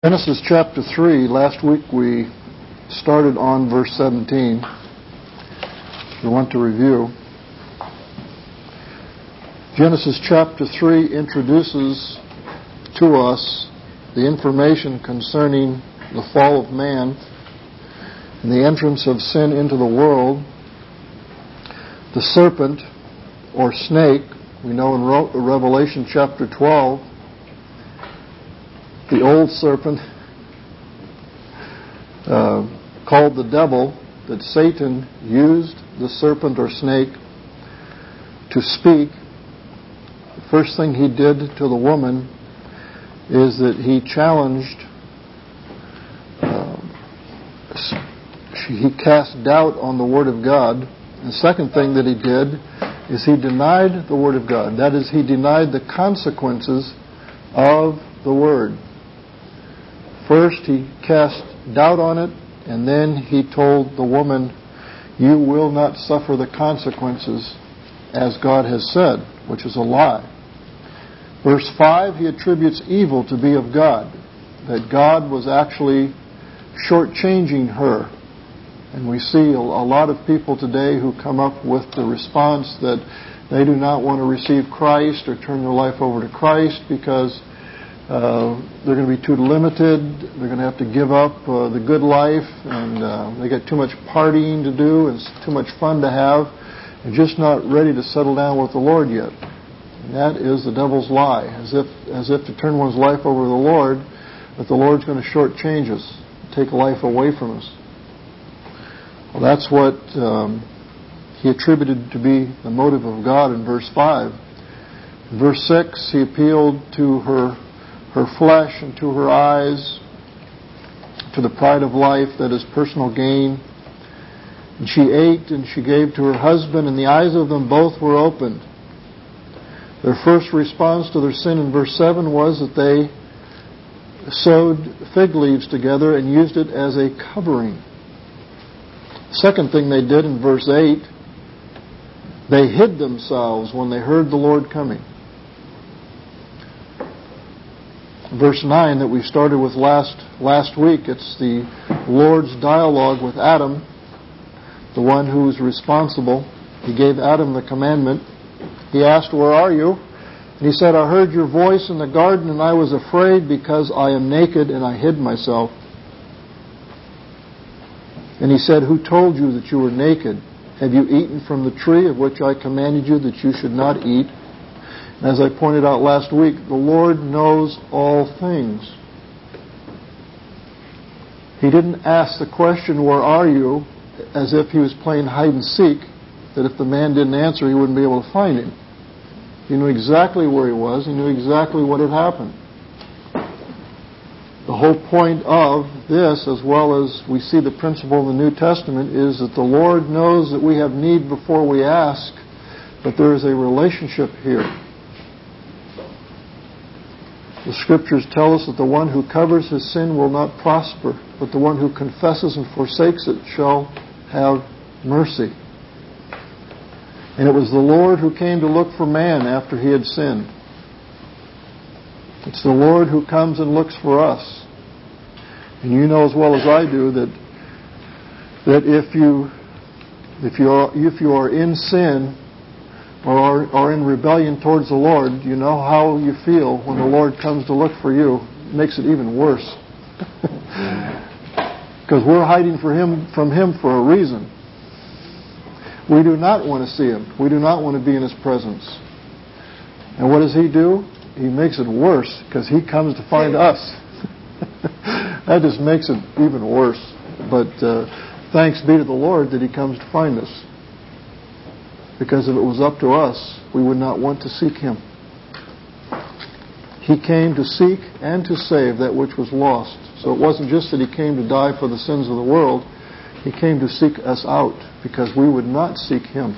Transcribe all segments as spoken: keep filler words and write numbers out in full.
Genesis chapter three, last week we started on verse seventeen. If you want to review. Genesis chapter three introduces to us the information concerning the fall of man and the entrance of sin into the world. The serpent, or snake, we know in Revelation chapter twelve, the old serpent, uh, called the devil, that Satan used the serpent or snake to speak. The first thing he did to the woman is that he challenged, uh, he cast doubt on the Word of God. The second thing that he did is he denied the Word of God. That is, he denied the consequences of the Word. First, he cast doubt on it, and then he told the woman, "You will not suffer the consequences as God has said," which is a lie. Verse five, he attributes evil to be of God, that God was actually shortchanging her. And we see a lot of people today who come up with the response that they do not want to receive Christ or turn their life over to Christ because Uh, they're going to be too limited. They're going to have to give up uh, the good life, and uh, they got too much partying to do and too much fun to have. They're just not ready to settle down with the Lord yet. And that is the devil's lie, as if as if to turn one's life over to the Lord, that the Lord's going to shortchange us, take life away from us. Well, that's what um, he attributed to be the motive of God in verse five. In verse six, he appealed to her her flesh and to her eyes, to the pride of life, that is personal gain. And she ate and she gave to her husband, and the eyes of them both were opened. Their first response to their sin in verse seven was that they sewed fig leaves together and used it as a covering. Second thing they did in verse eight, they hid themselves when they heard the Lord coming. Verse nine that we started with last last week, it's the Lord's dialogue with Adam, the one who is responsible. He gave Adam the commandment. He asked, "Where are you?" And he said, "I heard your voice in the garden, and I was afraid because I am naked and I hid myself." And he said, "Who told you that you were naked? Have you eaten from the tree of which I commanded you that you should not eat?" As I pointed out last week, the Lord knows all things. He didn't ask the question, "Where are you?" as if he was playing hide and seek, that if the man didn't answer, he wouldn't be able to find him. He knew exactly where he was. He knew exactly what had happened. The whole point of this, as well as we see the principle in the New Testament, is that the Lord knows that we have need before we ask, but there is a relationship here. The Scriptures tell us that the one who covers his sin will not prosper, but the one who confesses and forsakes it shall have mercy. And it was the Lord who came to look for man after he had sinned. It's the Lord who comes and looks for us. And you know as well as I do that that if you if you are if you are in sin or are, are in rebellion towards the Lord, you know how you feel when the Lord comes to look for you. It makes it even worse. Because we're hiding for him, from Him for a reason. We do not want to see Him. We do not want to be in His presence. And what does He do? He makes it worse because He comes to find us. That just makes it even worse. But uh, thanks be to the Lord that He comes to find us. Because if it was up to us, we would not want to seek Him. He came to seek and to save that which was lost. So it wasn't just that He came to die for the sins of the world. He came to seek us out because we would not seek Him.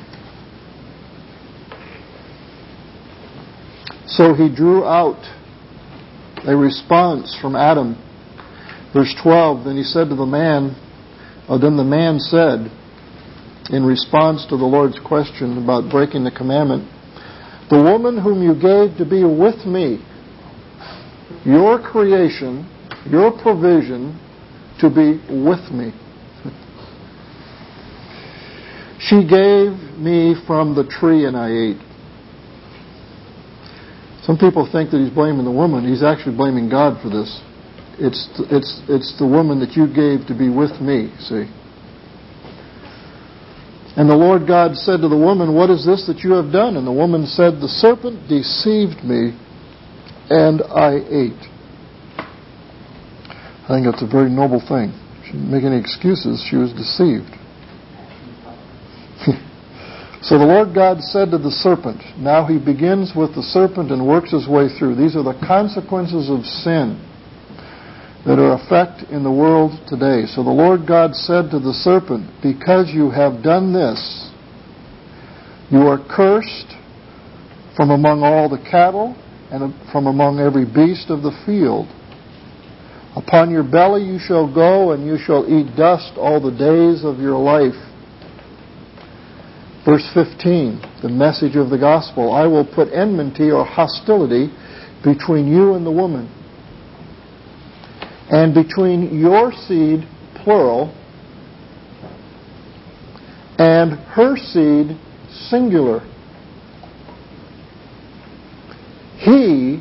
So He drew out a response from Adam. Verse twelve, then He said to the man, or then the man said, in response to the Lord's question about breaking the commandment, "The woman whom you gave to be with me, your creation, your provision to be with me. She gave me from the tree and I ate. Some people think that he's blaming the woman. He's actually blaming God for this. It's it's it's the woman that you gave to be with me, see. And the Lord God said to the woman, what is this that you have done? And the woman said, the serpent deceived me, and I ate. I think that's a very noble thing. She didn't make any excuses. She was deceived. So the Lord God said to the serpent, now he begins with the serpent and works his way through. These are the consequences of sin that are effect in the world today. So the Lord God said to the serpent, because you have done this, you are cursed from among all the cattle and from among every beast of the field. Upon your belly you shall go, and you shall eat dust all the days of your life. Verse fifteen, the message of the gospel. I will put enmity or hostility between you and the woman, and between your seed, plural, and her seed, singular. He,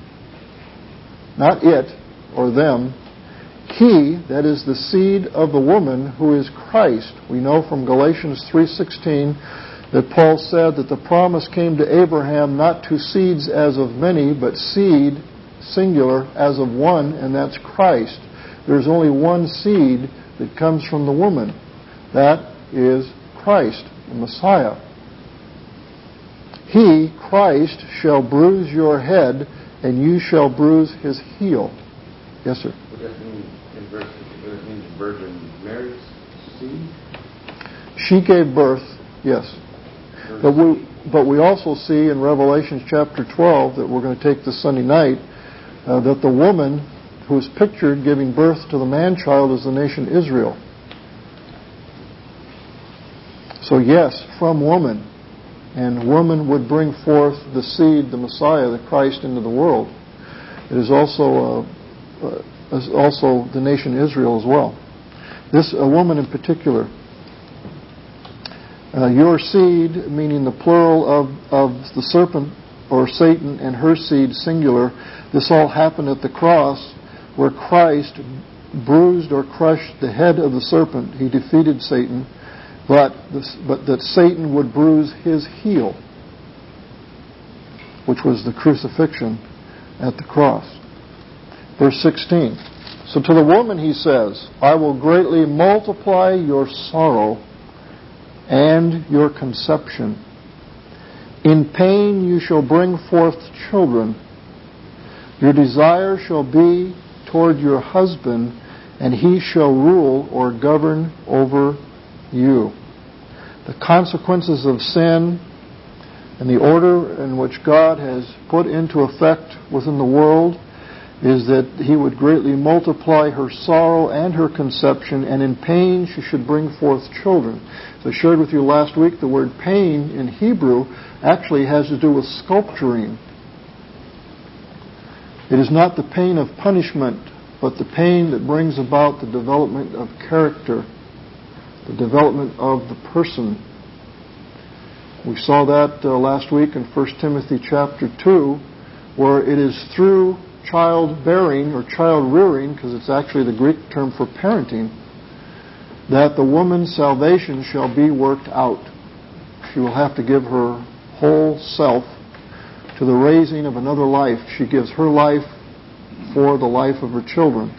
not it or them, he, that is the seed of the woman, who is Christ. We know from Galatians three sixteen that Paul said that the promise came to Abraham not to seeds as of many, but seed, singular, as of one, and that's Christ. There's only one seed that comes from the woman. That is Christ, the Messiah. He, Christ, shall bruise your head, and you shall bruise his heel. Yes, sir? What does that mean in verse fifty? What does it mean the Virgin Mary's seed? She gave birth, yes. But we, but we also see in Revelation chapter twelve that we're going to take this Sunday night, uh, that the woman who is pictured giving birth to the man-child is the nation Israel. So yes, from woman. And woman would bring forth the seed, the Messiah, the Christ, into the world. It is also uh, uh, is also the nation Israel as well. This a woman in particular. Uh, your seed, meaning the plural of, of the serpent or Satan, and her seed, singular. This all happened at the cross, where Christ bruised or crushed the head of the serpent. He defeated Satan. But, this, but that Satan would bruise his heel, which was the crucifixion at the cross. Verse sixteen. So to the woman he says, I will greatly multiply your sorrow and your conception. In pain you shall bring forth children. Your desire shall be toward your husband, and he shall rule or govern over you. The consequences of sin and the order in which God has put into effect within the world is that he would greatly multiply her sorrow and her conception, and in pain she should bring forth children. So I shared with you last week the word pain in Hebrew actually has to do with sculpturing. It is not the pain of punishment, but the pain that brings about the development of character, the development of the person. We saw that uh, last week in First Timothy chapter two, where it is through childbearing or child rearing, because it's actually the Greek term for parenting, that the woman's salvation shall be worked out. She will have to give her whole self to the raising of another life. She gives her life for the life of her children.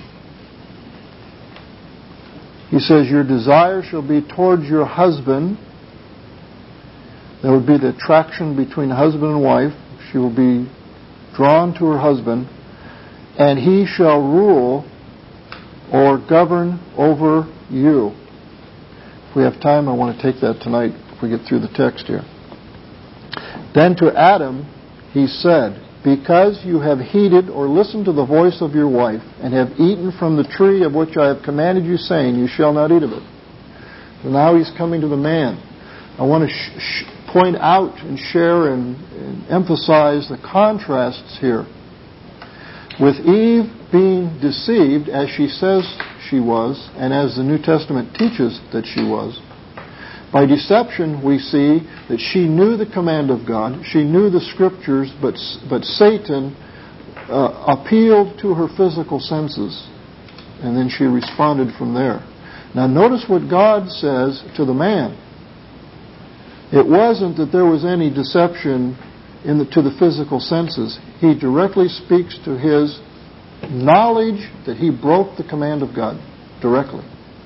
He says, your desire shall be towards your husband. There would be the attraction between husband and wife. She will be drawn to her husband, and he shall rule or govern over you. If we have time, I want to take that tonight if we get through the text here. Then to Adam he said, because you have heeded or listened to the voice of your wife, and have eaten from the tree of which I have commanded you, saying, you shall not eat of it. So now he's coming to the man. I want to sh- sh- point out and share and, and emphasize the contrasts here. With Eve, being deceived, as she says she was, and as the New Testament teaches that she was. By deception, we see that she knew the command of God, she knew the Scriptures, but, but Satan uh, appealed to her physical senses, and then she responded from there. Now notice what God says to the man. It wasn't that there was any deception in the, to the physical senses. He directly speaks to his knowledge that he broke the command of God directly.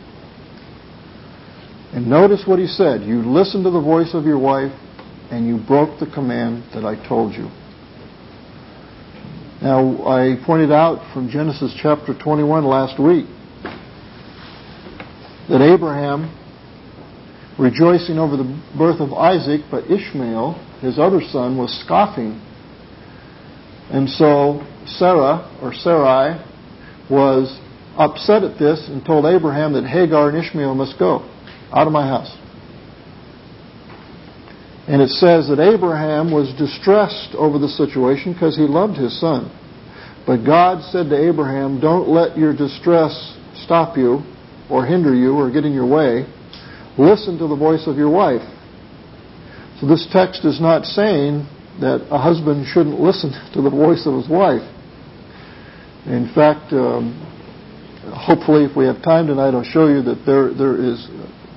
And notice what he said. You listened to the voice of your wife and you broke the command that I told you. Now, I pointed out from Genesis chapter twenty-one last week that Abraham, rejoicing over the birth of Isaac, but Ishmael, his other son, was scoffing. And so Sarah, or Sarai, was upset at this and told Abraham that Hagar and Ishmael must go out of my house. And it says that Abraham was distressed over the situation because he loved his son. But God said to Abraham, don't let your distress stop you or hinder you or get in your way. Listen to the voice of your wife. So this text is not saying that a husband shouldn't listen to the voice of his wife. In fact, um, hopefully if we have time tonight, I'll show you that there there is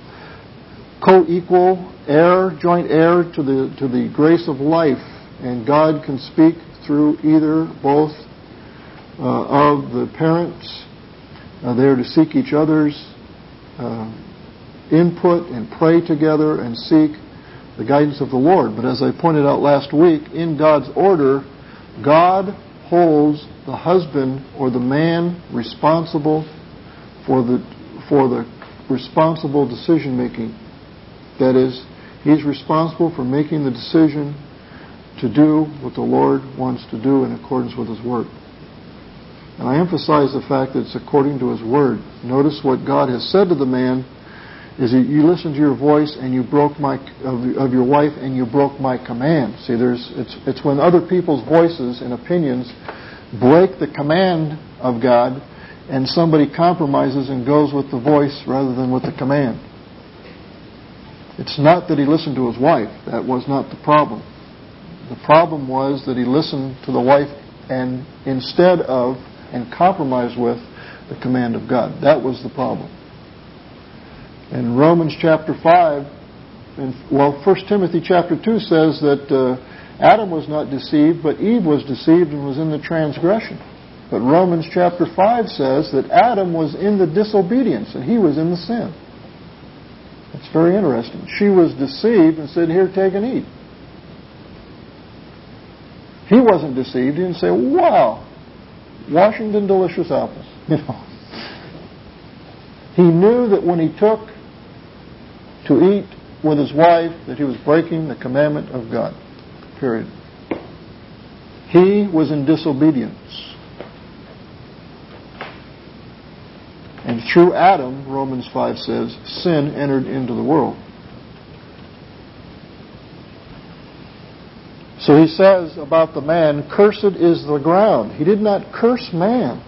co-equal heir, joint heir to the to the grace of life, and God can speak through either, both uh, of the parents. Uh, they are to seek each other's uh, input and pray together and seek the guidance of the Lord. But as I pointed out last week, in God's order, God holds the husband or the man responsible for the for the responsible decision making. That is, he's responsible for making the decision to do what the Lord wants to do in accordance with His Word. And I emphasize the fact that it's according to His Word. Notice what God has said to the man is that you listened to your voice and you broke my of, of your wife and you broke my command. See, there's it's it's when other people's voices and opinions break the command of God, and somebody compromises and goes with the voice rather than with the command. It's not that he listened to his wife. That was not the problem. The problem was that he listened to the wife and instead of and compromised with the command of God. That was the problem. In Romans chapter five, and well, First Timothy chapter two says that uh, Adam was not deceived, but Eve was deceived and was in the transgression. But Romans chapter five says that Adam was in the disobedience and he was in the sin. It's very interesting. She was deceived and said, here, take and eat. He wasn't deceived. He didn't say, wow, Washington delicious apples. You know. He knew that when he took to eat with his wife that he was breaking the commandment of God. Period. He was in disobedience. And through Adam, Romans five says, sin entered into the world. So he says about the man, cursed is the ground. He did not curse man.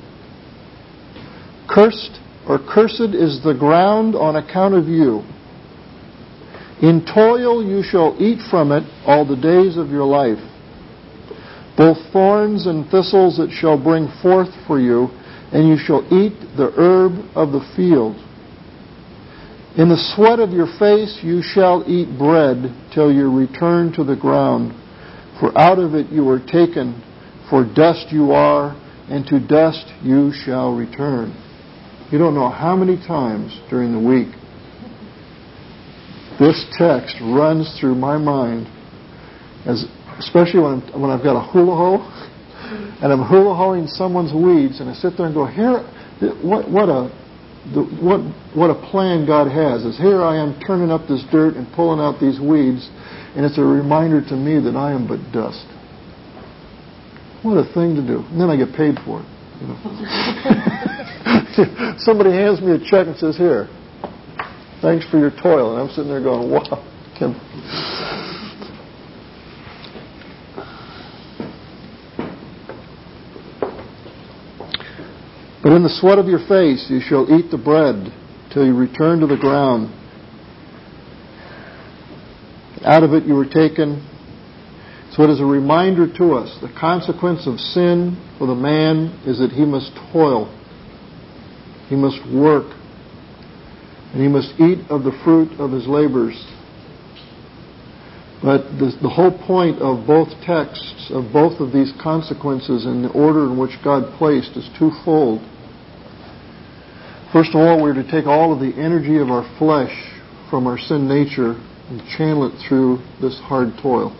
Cursed or cursed is the ground on account of you. In toil you shall eat from it all the days of your life. Both thorns and thistles it shall bring forth for you, and you shall eat the herb of the field. In the sweat of your face you shall eat bread till you return to the ground. For out of it you were taken, for dust you are, and to dust you shall return. You don't know how many times during the week this text runs through my mind, as especially when I'm, when I've got a hula hoe, and I'm hula hoeing someone's weeds, and I sit there and go, "Here, what what a the, what what a plan God has is here I am turning up this dirt and pulling out these weeds, and it's a reminder to me that I am but dust. What a thing to do! And then I get paid for it. You know? Somebody hands me a check and says, "Here, thanks for your toil," and I'm sitting there going, "Wow." Kim. In the sweat of your face you shall eat the bread till you return to the ground. Out of it you were taken. So it is a reminder to us, the consequence of sin for the man is that he must toil. He must work. And he must eat of the fruit of his labors. But the, the whole point of both texts, of both of these consequences in the order in which God placed, is twofold. First of all, we're to take all of the energy of our flesh from our sin nature and channel it through this hard toil.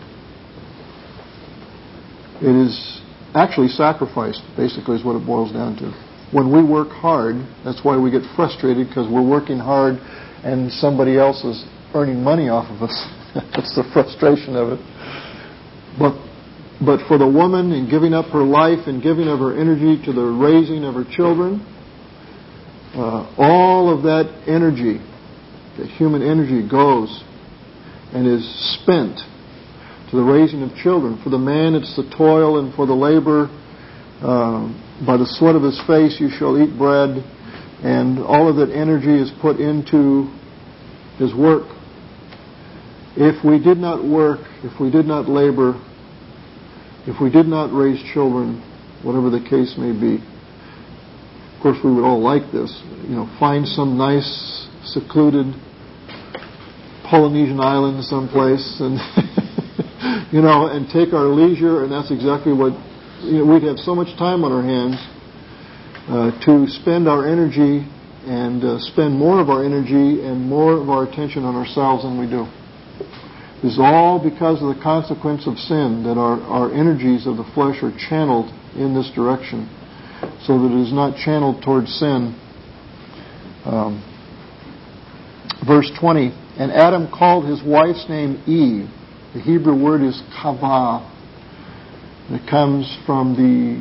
It is actually sacrifice, basically, is what it boils down to. When we work hard, that's why we get frustrated, because we're working hard and somebody else is earning money off of us. That's the frustration of it. But but for the woman, in giving up her life and giving of her energy to the raising of her children, uh, all of that energy, that human energy, goes and is spent to the raising of children. For the man, it's the toil, and for the labor, uh, by the sweat of his face you shall eat bread, and all of that energy is put into his work. If we did not work, if we did not labor, if we did not raise children, whatever the case may be, of course we would all like this, you know, find some nice, secluded Polynesian island someplace, and you know, and take our leisure, and that's exactly what, you know, we'd have so much time on our hands uh, to spend our energy and uh, spend more of our energy and more of our attention on ourselves than we do. It's all because of the consequence of sin that our, our energies of the flesh are channeled in this direction, so that it is not channeled towards sin. Um, verse twenty, and Adam called his wife's name Eve. The Hebrew word is kavah. It comes from the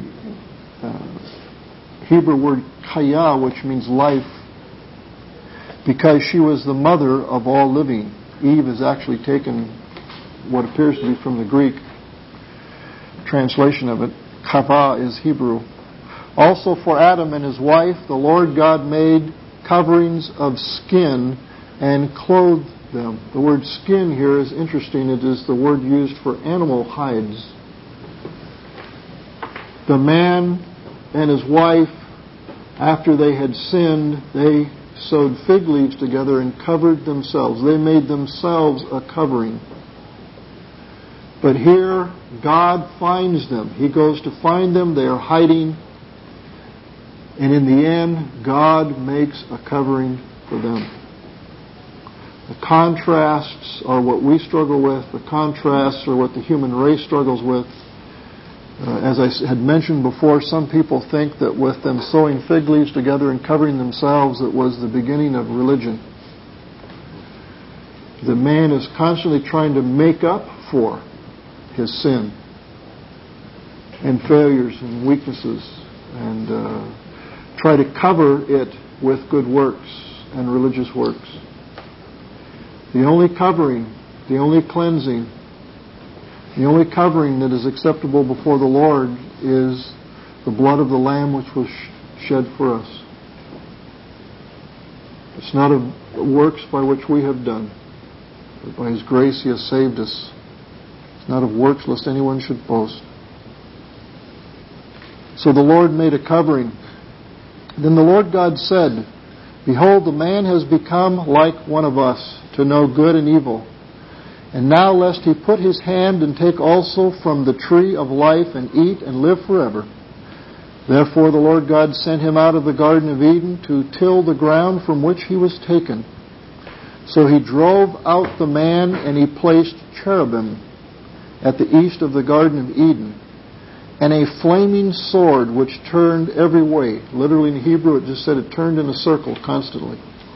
uh, Hebrew word kaya, which means life, because she was the mother of all living. Eve is actually taken what appears to be from the Greek translation of it. Kavah is Hebrew. Also for Adam and his wife, the Lord God made coverings of skin and clothed them. The word skin here is interesting. It is the word used for animal hides. The man and his wife, after they had sinned, they sewed fig leaves together and covered themselves. They made themselves a covering. But here, God finds them. He goes to find them. They are hiding. And in the end, God makes a covering for them. The contrasts are what we struggle with. The contrasts are what the human race struggles with. Uh, as I had mentioned before, some people think that with them sewing fig leaves together and covering themselves, it was the beginning of religion. The man is constantly trying to make up for his sin and failures and weaknesses, and uh, try to cover it with good works and religious works. The only covering, the only cleansing, the only covering that is acceptable before the Lord is the blood of the Lamb which was shed for us. It's not of works by which we have done, but by His grace He has saved us. It's not of works lest anyone should boast. So the Lord made a covering. Then the Lord God said, Behold, the man has become like one of us, to know good and evil. And now lest he put his hand and take also from the tree of life and eat and live forever. Therefore the Lord God sent him out of the Garden of Eden to till the ground from which he was taken. So he drove out the man, and he placed cherubim at the east of the Garden of Eden, and a flaming sword which turned every way. Literally in Hebrew it just said it turned in a circle constantly,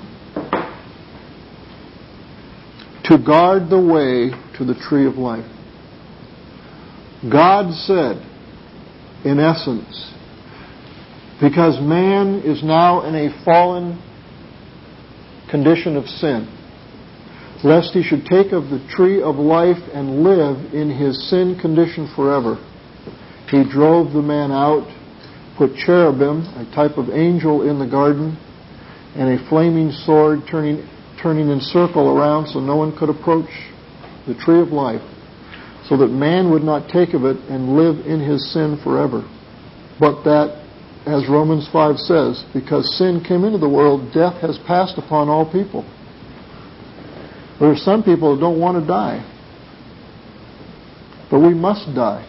to guard the way to the tree of life. God said, in essence, because man is now in a fallen condition of sin, lest he should take of the tree of life and live in his sin condition forever, He drove the man out put cherubim, a type of angel, in the garden, and a flaming sword turning turning in circle around so no one could approach the tree of life, so that man would not take of it and live in his sin forever. But that, as Romans five says, because sin came into the world, death has passed upon all people. There are some people who don't want to die. But we must die.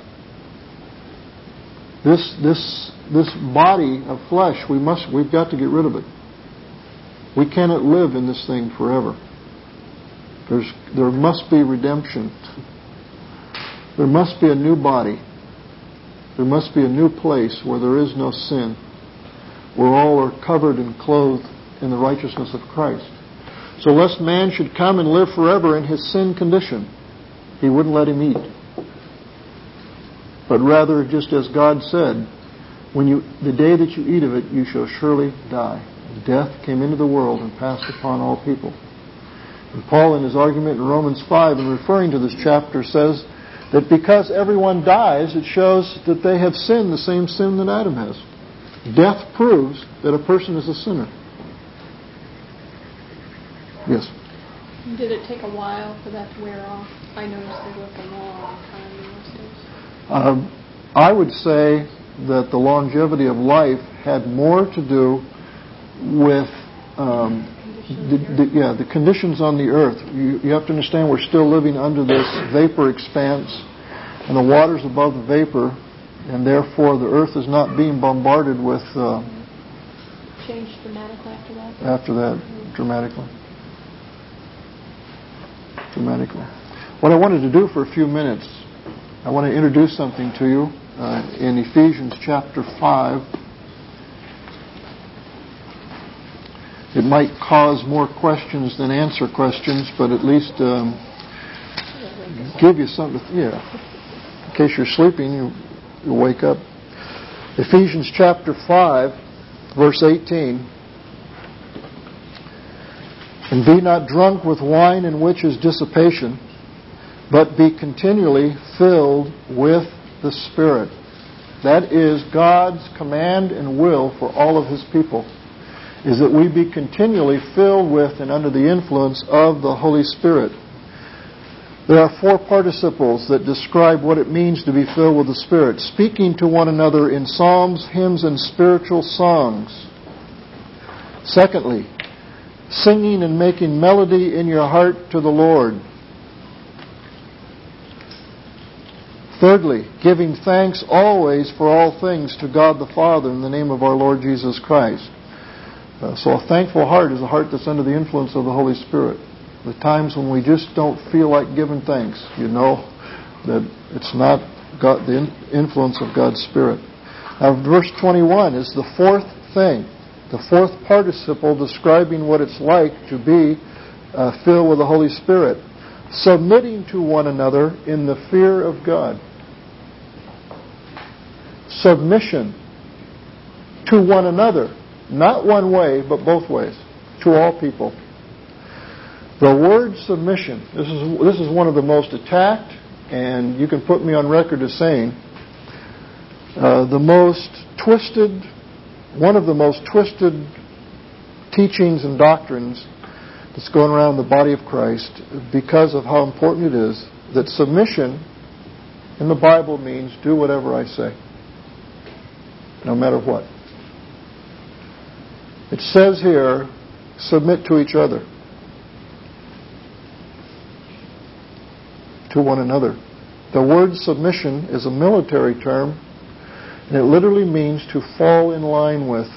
This this this body of flesh, we must we've got to get rid of it. We cannot live in this thing forever. There's there must be redemption. There must be a new body. There must be a new place where there is no sin, where all are covered and clothed in the righteousness of Christ. So lest man should come and live forever in his sin condition, he wouldn't let him eat. But rather, just as God said, when you the day that you eat of it, you shall surely die. Death came into the world and passed upon all people. And Paul, in his argument in Romans five, in referring to this chapter, says that because everyone dies, it shows that they have sinned the same sin that Adam has. Death proves that a person is a sinner. Yes? Did it take a while for that to wear off? I noticed they lived a long time in those days. Um, I would say that the longevity of life had more to do with um, the, the, yeah, the conditions on the earth. You, you have to understand we're still living under this vapor expanse, and the water's above the vapor, and therefore the earth is not being bombarded with... Uh, Changed dramatically after that? After that, mm-hmm. dramatically. Dramatically. What I wanted to do for a few minutes, I want to introduce something to you uh, in Ephesians chapter five. It might cause more questions than answer questions, but at least um, give you something. To, yeah. In case you're sleeping, you, you wake up. Ephesians chapter five, verse eighteen. And be not drunk with wine, in which is dissipation, but be continually filled with the Spirit. That is God's command and will for all of His people, is that we be continually filled with and under the influence of the Holy Spirit. There are four participles that describe what it means to be filled with the Spirit. Speaking to one another in psalms, hymns, and spiritual songs. Secondly, singing and making melody in your heart to the Lord. Thirdly, giving thanks always for all things to God the Father in the name of our Lord Jesus Christ. Uh, so a thankful heart is a heart that's under the influence of the Holy Spirit. The times when we just don't feel like giving thanks, you know that it's not God, the influence of God's Spirit. Now, verse twenty-one is the fourth thing, the fourth participle describing what it's like to be uh, filled with the Holy Spirit. Submitting to one another in the fear of God. Submission to one another. Not one way, but both ways. To all people. The word submission, this is this is one of the most attacked, and you can put me on record as saying, uh, the most twisted, one of the most twisted teachings and doctrines that's going around the body of Christ because of how important it is that submission in the Bible means do whatever I say, no matter what. It says here, submit to each other, to one another. The word submission is a military term, and it literally means to fall in line with.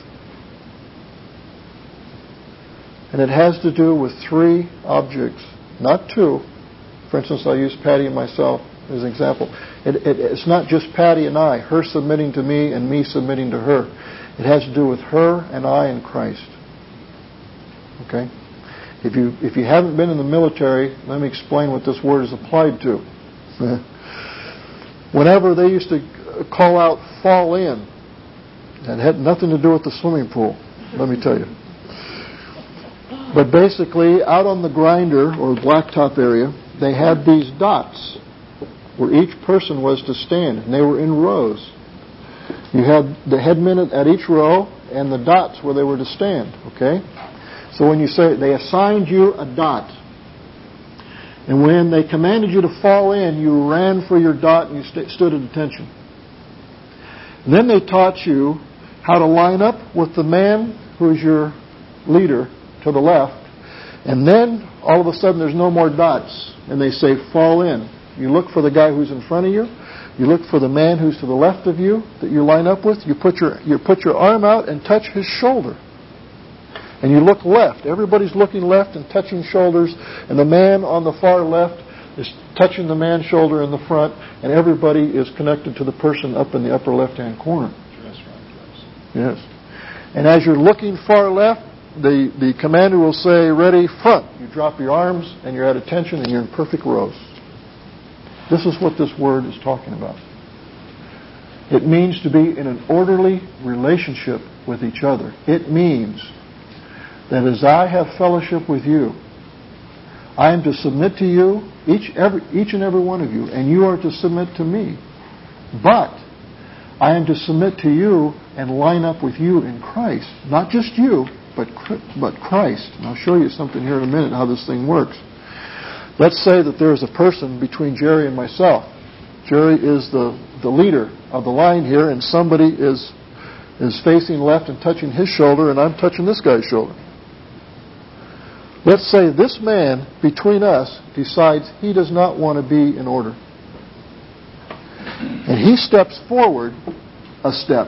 And it has to do with three objects, not two. For instance, I use Patty and myself as an example. It, it, it's not just Patty and I, her submitting to me and me submitting to her. It has to do with her and I and Christ. Okay? If you if you haven't been in the military, let me explain what this word is applied to. Whenever they used to call out fall in, that had nothing to do with the swimming pool, let me tell you. But basically, out on the grinder or blacktop area, they had these dots where each person was to stand, and they were in rows. You had the headmen at each row and the dots where they were to stand, okay? So when you say, they assigned you a dot. And when they commanded you to fall in, you ran for your dot and you st- stood at attention. And then they taught you how to line up with the man who is your leader to the left. And then, all of a sudden, there's no more dots. And they say, fall in. You look for the guy who's in front of you. You look for the man who's to the left of you that you line up with. You put your you put your arm out and touch his shoulder. And you look left. Everybody's looking left and touching shoulders. And the man on the far left is touching the man's shoulder in the front. And everybody is connected to the person up in the upper left-hand corner. Yes. And as you're looking far left, the, the commander will say, ready, front. You drop your arms and you're at attention and you're in perfect rows. This is what this word is talking about. It means to be in an orderly relationship with each other. It means that as I have fellowship with you, I am to submit to you, each, every, each and every one of you, and you are to submit to me. But I am to submit to you and line up with you in Christ. Not just you, but but Christ. And I'll show you something here in a minute how this thing works. Let's say that there is a person between Jerry and myself. Jerry is the, the leader of the line here, and somebody is is facing left and touching his shoulder, and I'm touching this guy's shoulder. Let's say this man between us decides he does not want to be in order. And he steps forward a step.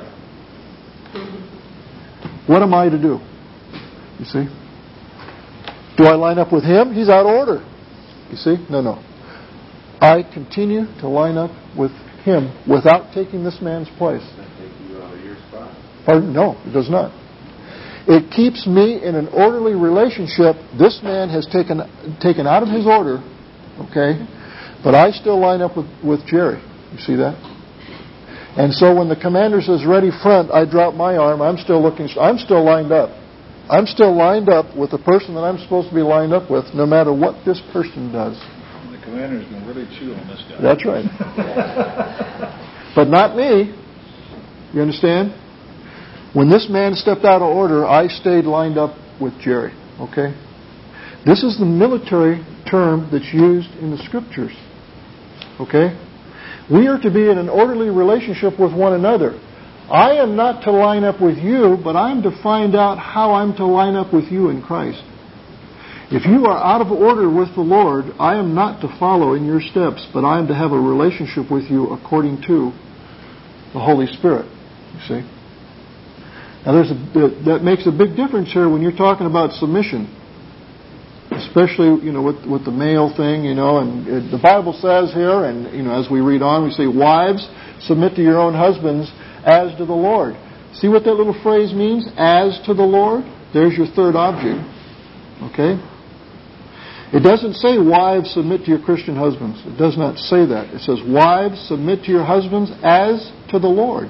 What am I to do? You see? Do I line up with him? He's out of order. You see? No, no. I continue to line up with him without taking this man's place. Does that take you out of your spot? Pardon? No, it does not. It keeps me in an orderly relationship. This man has taken taken out of his order, okay? But I still line up with, with Jerry. You see that? And so when the commander says ready front, I drop my arm. I'm still looking. I'm still lined up. I'm still lined up with the person that I'm supposed to be lined up with, no matter what this person does. The commander's going to really chew on this guy. That's right. But not me. You understand? When this man stepped out of order, I stayed lined up with Jerry. Okay? This is the military term that's used in the Scriptures. Okay? We are to be in an orderly relationship with one another. I am not to line up with you, but I'm to find out how I'm to line up with you in Christ. If you are out of order with the Lord, I am not to follow in your steps, but I am to have a relationship with you according to the Holy Spirit. You see? Now, there's a, that makes a big difference here when you're talking about submission. Especially, you know, with, with the male thing, you know, and it, the Bible says here, and, you know, as we read on, we say, wives, submit to your own husbands as to the Lord. See what that little phrase means? As to the Lord? There's your third object. Okay? It doesn't say, wives, submit to your Christian husbands. It does not say that. It says, wives, submit to your husbands as to the Lord.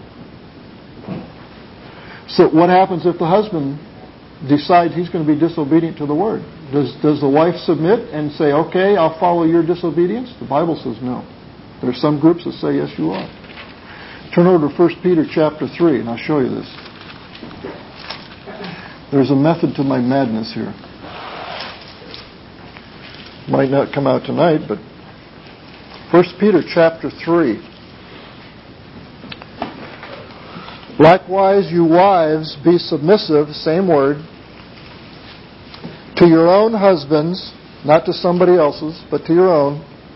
So what happens if the husband decides he's going to be disobedient to the Word? Does, does the wife submit and say, okay, I'll follow your disobedience? The Bible says no. There are some groups that say, yes, you are. Turn over to First Peter chapter three, and I'll show you this. There's a method to my madness here. Might not come out tonight, but First Peter chapter three. Likewise, you wives, be submissive, same word, to your own husbands, not to somebody else's, but to your own,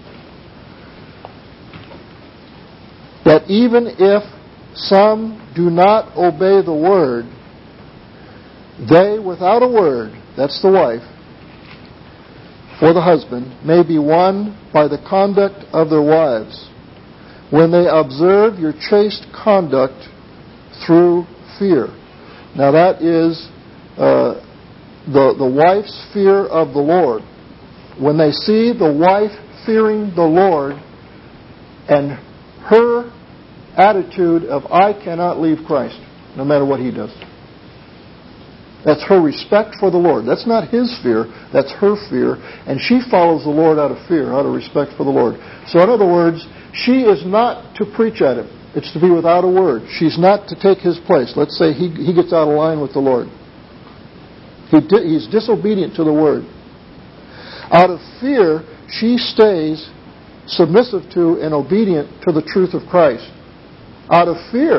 that even if some do not obey the word, they without a word, that's the wife, or the husband, may be won by the conduct of their wives, when they observe your chaste conduct through fear. Now that is uh, the, the wife's fear of the Lord. When they see the wife fearing the Lord and her attitude of, I cannot leave Christ, no matter what he does. That's her respect for the Lord. That's not his fear, that's her fear. And she follows the Lord out of fear, out of respect for the Lord. So in other words, she is not to preach at him. It's to be without a word. She's not to take his place. Let's say he, he gets out of line with the Lord. He di- he's disobedient to the word. Out of fear, she stays submissive to and obedient to the truth of Christ. Out of fear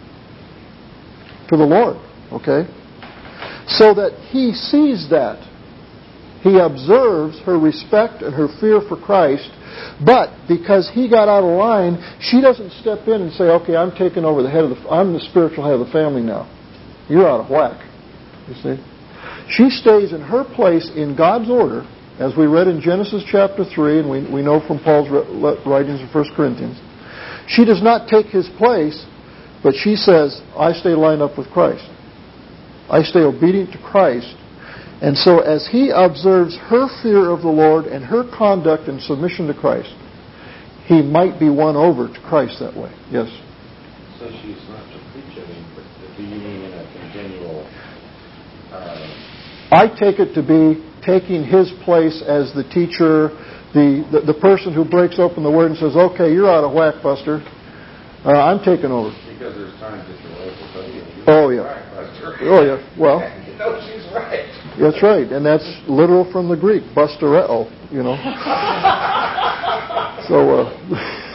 to the Lord. Okay? So that he sees that. He observes her respect and her fear for Christ. But because he got out of line, she doesn't step in and say, okay, I'm taking over the head of the, I'm the spiritual head of the family now. You're out of whack. You see? She stays in her place in God's order, as we read in Genesis chapter three, and we, we know from Paul's writings in First Corinthians. She does not take his place, but she says, I stay lined up with Christ. I stay obedient to Christ. And so as he observes her fear of the Lord and her conduct and submission to Christ, he might be won over to Christ that way. Yes? So she's not to preach at him, but do you mean in a continual... Uh... I take it to be taking his place as the teacher, the, the, the person who breaks open the Word and says, okay, you're out of whack, Buster. Uh, I'm taking over. Because there's times that your wife will tell you, you're oh, yeah. right, Buster. Oh, yeah. Well... you know she's right. That's right, and that's literal from the Greek, bustereo, you know. So, uh,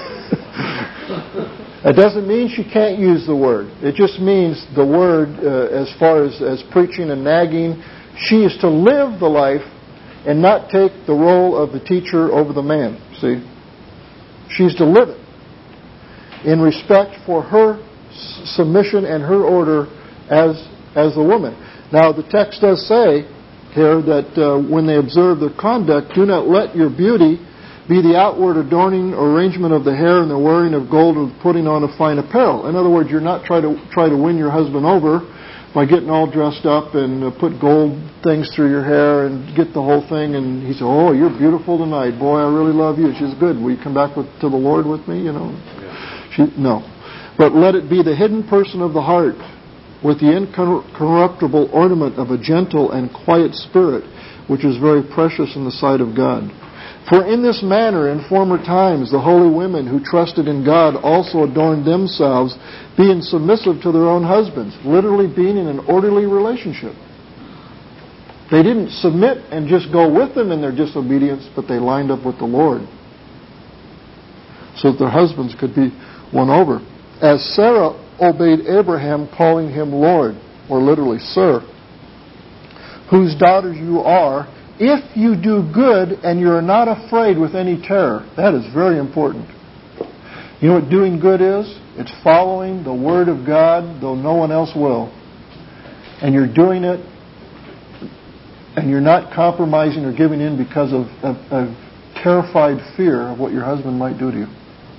it doesn't mean she can't use the word. It just means the word, uh, as far as, as preaching and nagging, she is to live the life and not take the role of the teacher over the man, see. She's to live it in respect for her submission and her order as, as the woman. Now, the text does say here that uh, when they observe their conduct, do not let your beauty be the outward adorning or arrangement of the hair and the wearing of gold or putting on of fine apparel. In other words, you're not trying to try to win your husband over by getting all dressed up and uh, put gold things through your hair and get the whole thing. And he said, oh, you're beautiful tonight. Boy, I really love you. She's good. Will you come back with, to the Lord with me? You know, yeah. she, no. But let it be the hidden person of the heart, with the incorruptible ornament of a gentle and quiet spirit, which is very precious in the sight of God. For in this manner, in former times, the holy women who trusted in God also adorned themselves, being submissive to their own husbands, literally being in an orderly relationship. They didn't submit and just go with them in their disobedience, but they lined up with the Lord, so that their husbands could be won over. As Sarah obeyed Abraham, calling him Lord, or literally Sir, whose daughters you are, if you do good and you are not afraid with any terror. That is very important. You know what doing good is? It's following the Word of God, though no one else will. And you're doing it, and you're not compromising or giving in because of a terrified fear of what your husband might do to you.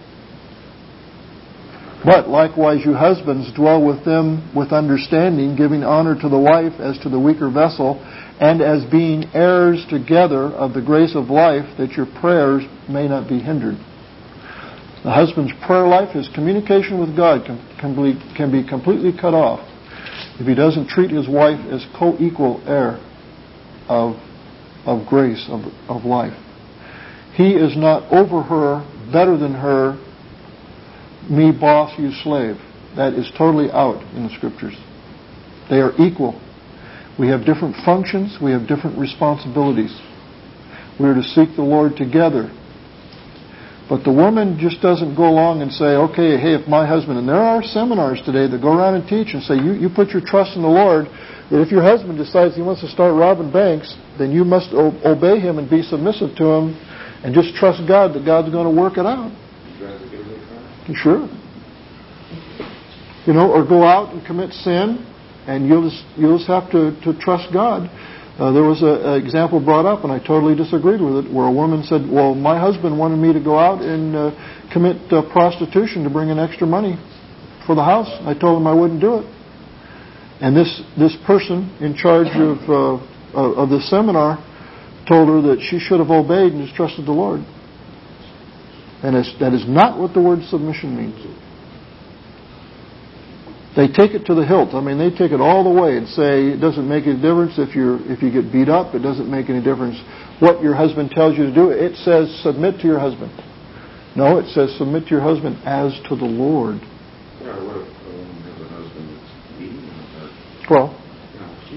But likewise, you husbands, dwell with them with understanding, giving honor to the wife as to the weaker vessel, and as being heirs together of the grace of life, that your prayers may not be hindered. The husband's prayer life, his communication with God, can, can, be, can be completely cut off if he doesn't treat his wife as co-equal heir of, of grace, of, of life. He is not over her, better than her, me boss, you slave. That is totally out in the Scriptures. They are equal. We have different functions. We have different responsibilities. We are to seek the Lord together. But the woman just doesn't go along and say, okay, hey, if my husband... And there are seminars today that go around and teach and say, you, you put your trust in the Lord, that if your husband decides he wants to start robbing banks, then you must o- obey him and be submissive to him and just trust God that God's going to work it out. Sure. You know, or go out and commit sin, and you'll just, you'll just have to, to trust God. Uh, there was an example brought up, and I totally disagreed with it, where a woman said, well, my husband wanted me to go out and uh, commit uh, prostitution to bring in extra money for the house. I told him I wouldn't do it. And this, this person in charge of, uh, of the seminar told her that she should have obeyed and just trusted the Lord. And that is not what the word submission means. They take it to the hilt. I mean, they take it all the way and say it doesn't make any difference if you if you get beat up. It doesn't make any difference what your husband tells you to do. It says submit to your husband. No, it says submit to your husband as to the Lord.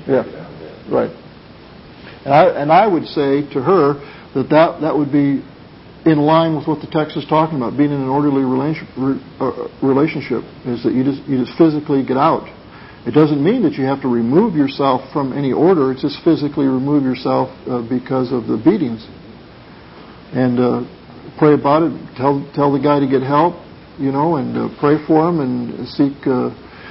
Yeah, right. And I, and I would say to her that, that that would be in line with what the text is talking about, being in an orderly relation, uh, relationship, is that you just you just physically get out. It doesn't mean that you have to remove yourself from any order. It's just physically remove yourself uh, because of the beatings. And uh, pray about it. Tell tell the guy to get help, you know, and uh, pray for him and seek. Uh,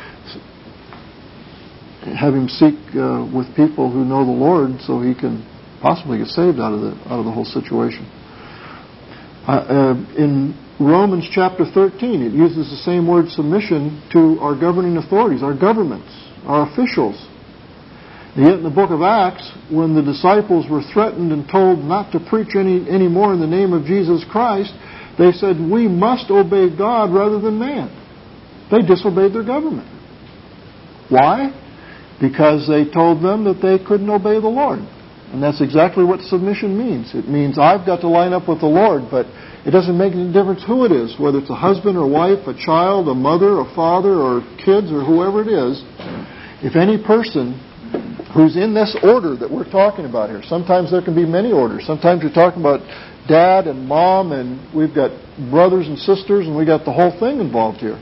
have him seek uh, with people who know the Lord, so he can possibly get saved out of the out of the whole situation. Uh, uh, in Romans chapter thirteen, it uses the same word submission to our governing authorities, our governments, our officials. And yet in the book of Acts, when the disciples were threatened and told not to preach any anymore in the name of Jesus Christ, they said, we must obey God rather than man. They disobeyed their government. Why? Because they told them that they couldn't obey the Lord. And that's exactly what submission means. It means I've got to line up with the Lord, but it doesn't make any difference who it is, whether it's a husband or wife, a child, a mother, a father, or kids, or whoever it is. If any person who's in this order that we're talking about here, sometimes there can be many orders. Sometimes you're talking about dad and mom, and we've got brothers and sisters, and we've got the whole thing involved here.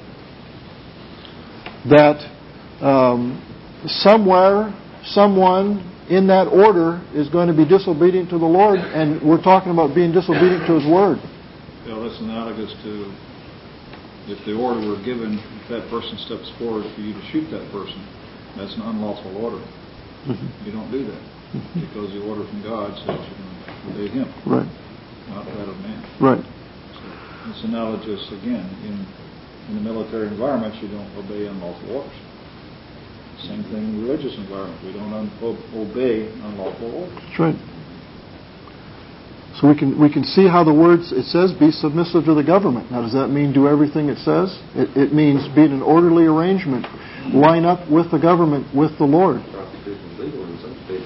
That um, somewhere, someone in that order is going to be disobedient to the Lord, and we're talking about being disobedient to His Word. Well, that's analogous to if the order were given, if that person steps forward for you to shoot that person, that's an unlawful order. Mm-hmm. You don't do that, mm-hmm. because the order from God says you're going to obey Him, right? Not that of man. Right. So it's analogous again. In, in the military environments, you don't obey unlawful orders. Same thing in the religious environment. We don't un- obey unlawful orders. That's right. So we can we can see how the words, it says, be submissive to the government. Now, does that mean do everything it says? It, it means be in an orderly arrangement. Line up with the government, with the Lord. Prostitution's legal in some states.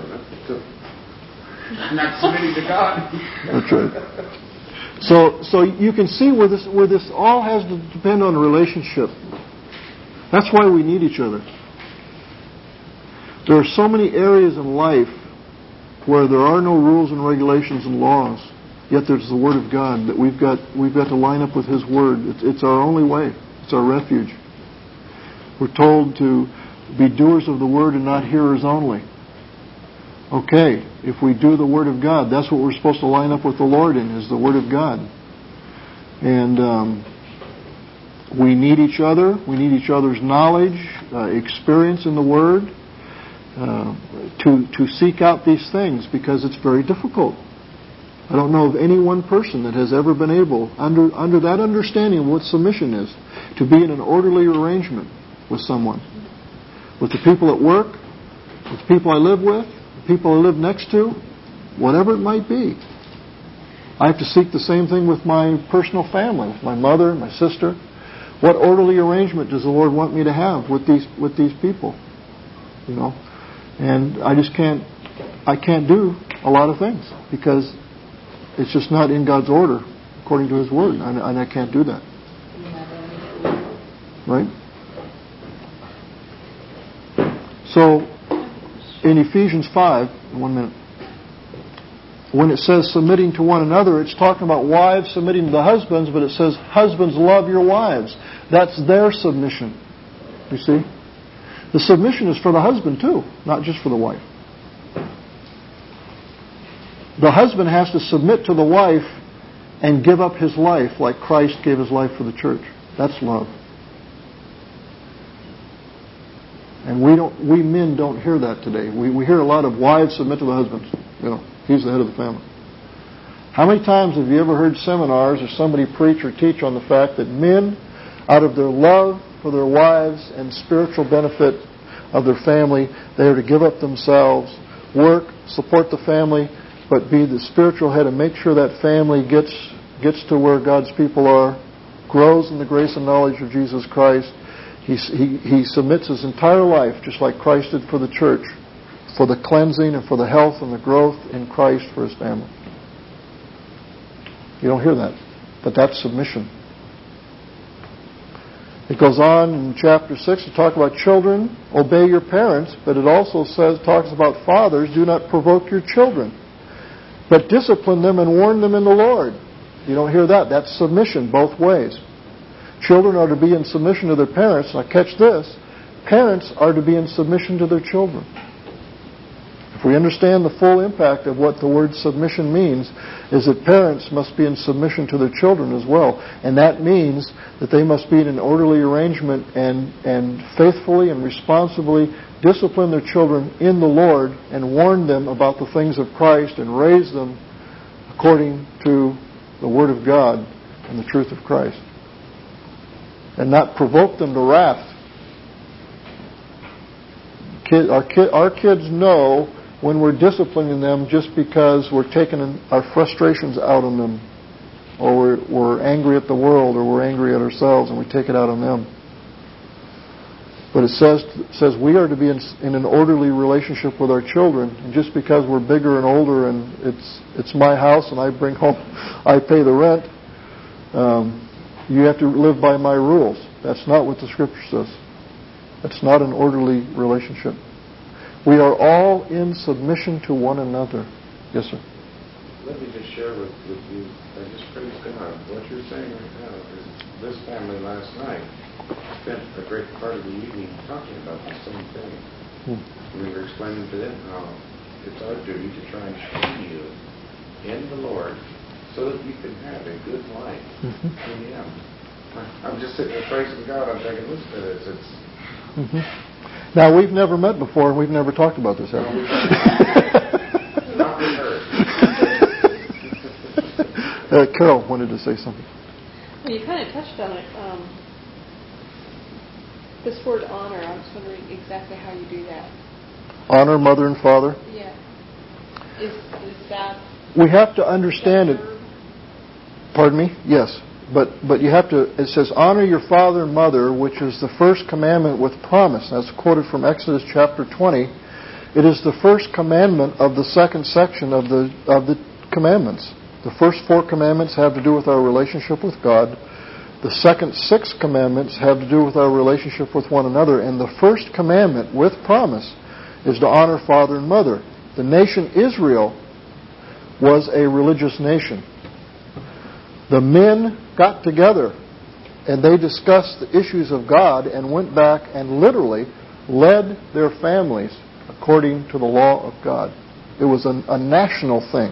Not submitting to God. That's right. So so you can see where this where this all has to depend on a relationship. That's why we need each other. There are so many areas in life where there are no rules and regulations and laws, yet there's the Word of God that we've got we've got to line up with His Word. It's, it's our only way. It's our refuge. We're told to be doers of the Word and not hearers only. Okay, if we do the Word of God, that's what we're supposed to line up with the Lord in, is the Word of God. And um, we need each other. We need each other's knowledge, uh, experience in the Word. Uh, to to seek out these things, because it's very difficult. I don't know of any one person that has ever been able, under under that understanding of what submission is, to be in an orderly arrangement with someone, with the people at work, with the people I live with, the people I live next to, whatever it might be. I have to seek the same thing with my personal family, with my mother, my sister. What orderly arrangement does the Lord want me to have with these with these people? You know. And I just can't, I can't do a lot of things because it's just not in God's order according to His Word, and I, and I can't do that. Right? So, in Ephesians five, one minute, when it says submitting to one another, it's talking about wives submitting to the husbands, but it says husbands love your wives. That's their submission. You see? The submission is for the husband too, not just for the wife. The husband has to submit to the wife and give up his life like Christ gave His life for the church. That's love. And we don't, we men don't hear that today. We we hear a lot of wives submit to the husbands. You know, he's the head of the family. How many times have you ever heard seminars or somebody preach or teach on the fact that men, out of their love for their wives and spiritual benefit of their family, they are to give up themselves, work, support the family, but be the spiritual head and make sure that family gets gets to where God's people are, grows in the grace and knowledge of Jesus Christ. He, he, he submits his entire life, just like Christ did for the church, for the cleansing and for the health and the growth in Christ for His family. You don't hear that, but that's submission. It goes on in chapter six to talk about children, obey your parents, but it also says, talks about fathers, do not provoke your children, but discipline them and warn them in the Lord. You don't hear that. That's submission both ways. Children are to be in submission to their parents. Now catch this. Parents are to be in submission to their children. If we understand the full impact of what the word submission means, is that parents must be in submission to their children as well. And that means that they must be in an orderly arrangement and, and faithfully and responsibly discipline their children in the Lord and warn them about the things of Christ and raise them according to the Word of God and the truth of Christ. And not provoke them to wrath. Kid, our, kid, our kids know when we're disciplining them just because we're taking our frustrations out on them, or we're, we're angry at the world, or we're angry at ourselves, and we take it out on them. But it says says we are to be in, in an orderly relationship with our children, and just because we're bigger and older, and it's it's my house, and I bring home, I pay the rent, um, you have to live by my rules. That's not what the Scripture says. That's not an orderly relationship. We are all in submission to one another. Yes, sir. Let me just share with, with you, I just praise God. What you're saying right now is this family last night spent a great part of the evening talking about the same thing. Hmm. We were explaining to them how it's our duty to try and train you in the Lord so that you can have a good life mm-hmm. in Him. I'm just sitting there praising God. I'm thinking, listen to this. It's mm-hmm. Now, we've never met before, and we've never talked about this, have we? Not heard. uh, Carol wanted to say something. Well, you kind of touched on it. Um, this word honor, I was wondering exactly how you do that. Honor mother and father? Yeah. Is, is that... We have to understand it. Pardon me? Yes. But but you have to, it says, honor your father and mother, which is the first commandment with promise. That's quoted from Exodus chapter twenty. It is the first commandment of the second section of the of the commandments. The first four commandments have to do with our relationship with God. The second six commandments have to do with our relationship with one another. And the first commandment with promise is to honor father and mother. The nation Israel was a religious nation. The men got together and they discussed the issues of God and went back and literally led their families according to the law of God. It was a, a national thing.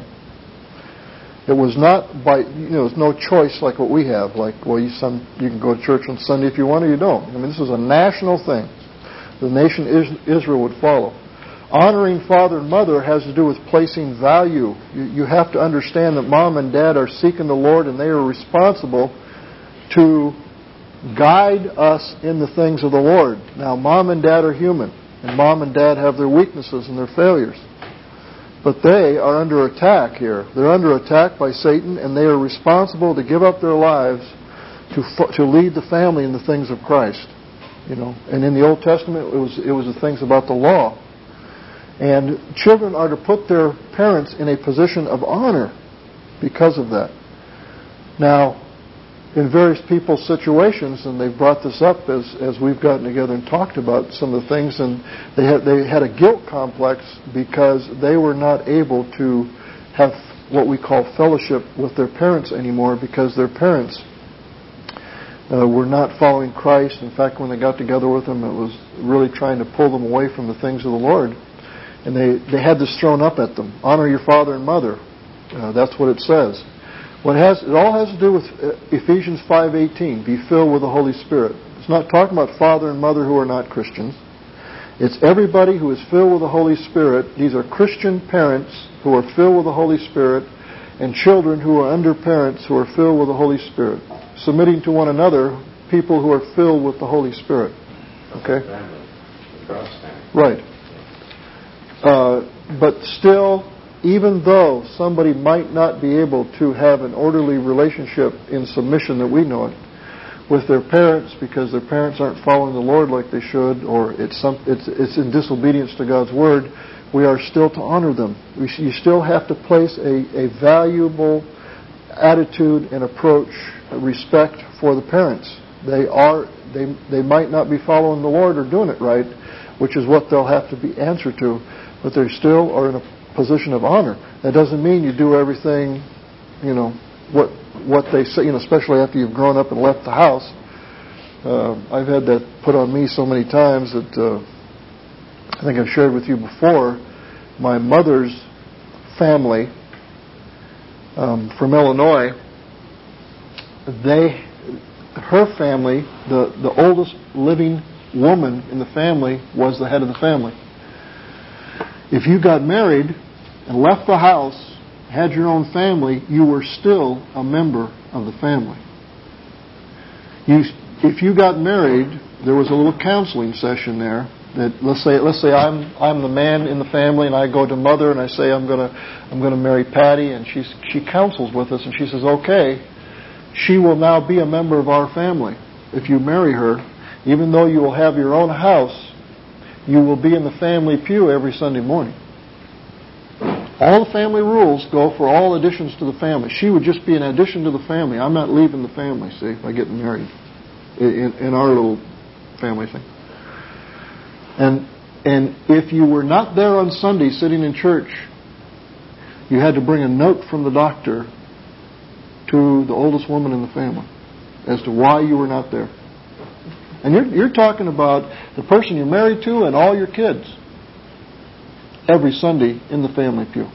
It was not by, you know, it was no choice like what we have, like, well, you, some, you can go to church on Sunday if you want or you don't. I mean, this was a national thing. The nation Israel would follow. Honoring father and mother has to do with placing value. You, you have to understand that mom and dad are seeking the Lord and they are responsible to guide us in the things of the Lord. Now, mom and dad are human, and mom and dad have their weaknesses and their failures. But they are under attack here. They're under attack by Satan, and they are responsible to give up their lives to to lead the family in the things of Christ. You know, and in the Old Testament, it was it was the things about the law. And children are to put their parents in a position of honor because of that. Now, in various people's situations, and they've brought this up as, as we've gotten together and talked about some of the things, and they had, they had a guilt complex because they were not able to have what we call fellowship with their parents anymore because their parents uh, were not following Christ. In fact, when they got together with them, it was really trying to pull them away from the things of the Lord. And they, they had this thrown up at them. Honor your father and mother. Uh, that's what it says. What has, it all has to do with Ephesians five eighteen. Be filled with the Holy Spirit. It's not talking about father and mother who are not Christians. It's everybody who is filled with the Holy Spirit. These are Christian parents who are filled with the Holy Spirit, and children who are under parents who are filled with the Holy Spirit. Submitting to one another, people who are filled with the Holy Spirit. Okay? Right. Uh, but still, even though somebody might not be able to have an orderly relationship in submission that we know it with their parents because their parents aren't following the Lord like they should, or it's some, it's, it's in disobedience to God's Word, we are still to honor them. We, you still have to place a, a valuable attitude and approach, respect for the parents. They are they they might not be following the Lord or doing it right, which is what they'll have to be answered to, but they still are in a position of honor. That doesn't mean you do everything, you know, what what they say, you know, especially after you've grown up and left the house. Uh, I've had that put on me so many times that uh, I think I've shared with you before. My mother's family um, from Illinois, they, her family, the, the oldest living woman in the family was the head of the family. If you got married and left the house, had your own family, you were still a member of the family. You, if you got married, there was a little counseling session there. That let's say let's say I'm I'm the man in the family, and I go to Mother and I say I'm gonna I'm gonna marry Patty, and she's she counsels with us and she says, okay, she will now be a member of our family. If you marry her, even though you will have your own house, you will be in the family pew every Sunday morning. All the family rules go for all additions to the family. She would just be an addition to the family. I'm not leaving the family, see, by getting married in, in our little family thing. And and if you were not there on Sunday sitting in church, you had to bring a note from the doctor to the oldest woman in the family as to why you were not there. And you're, you're talking about the person you're married to and all your kids every Sunday in the family pew.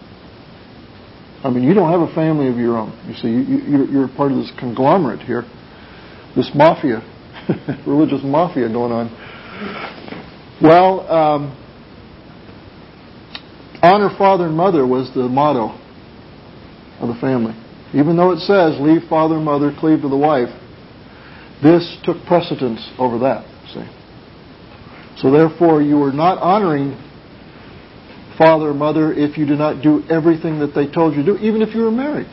I mean, you don't have a family of your own. You see, you, you, you're part of this conglomerate here, this mafia, religious mafia going on. Well, um, honor father and mother was the motto of the family. Even though it says, leave father and mother, cleave to the wife, this took precedence over that, see. So therefore, you are not honoring father or mother if you do not do everything that they told you to do, even if you were married.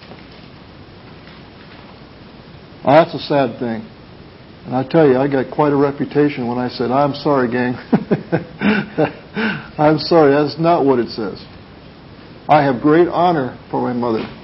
Well, that's a sad thing. And I tell you, I got quite a reputation when I said, I'm sorry, gang. I'm sorry, that's not what it says. I have great honor for my mother.